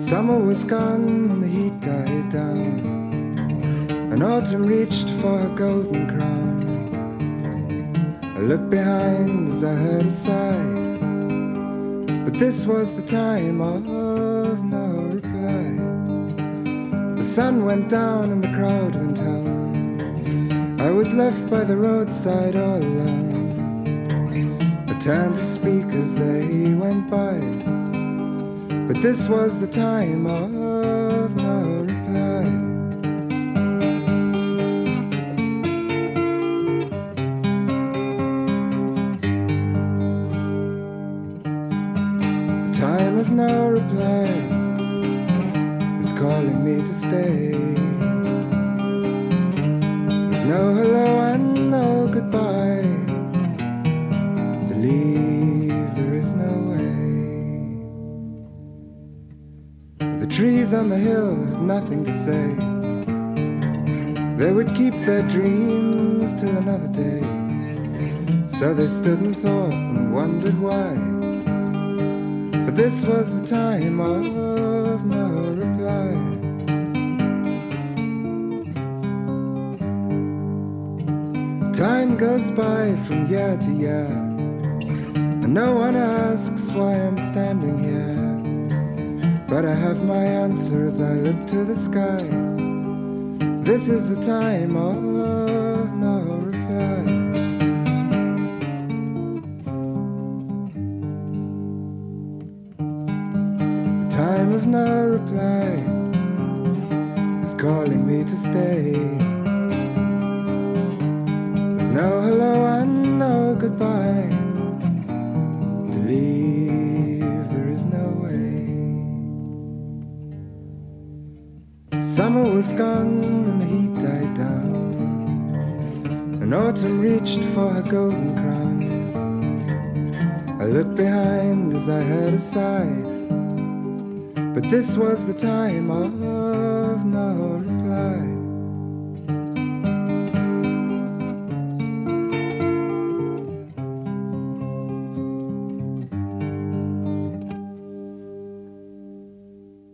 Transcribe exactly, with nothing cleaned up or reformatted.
Summer was gone and the heat died down, and autumn reached for her golden crown. I looked behind as I heard a sigh, but this was the time of no reply. The sun went down and the crowd went home. I was left by the roadside all alone. I turned to speak as they went by, but this was the time of no reply. The time of no reply is calling me to stay. There's no hello and no goodbye. To leave there is no way. The trees on the hill had nothing to say. They would keep their dreams till another day. So they stood and thought and wondered why, for this was the time of no reply. Time goes by from year to year, and no one asks why I'm standing here. But I have my answer as I look to the sky. This is the time of no reply. The time of no reply is calling me to stay. There's no hello and no goodbye. To leave there is no way. Summer was gone and the heat died down, and autumn reached for her golden crown. I looked behind as I heard a sigh, but this was the time of no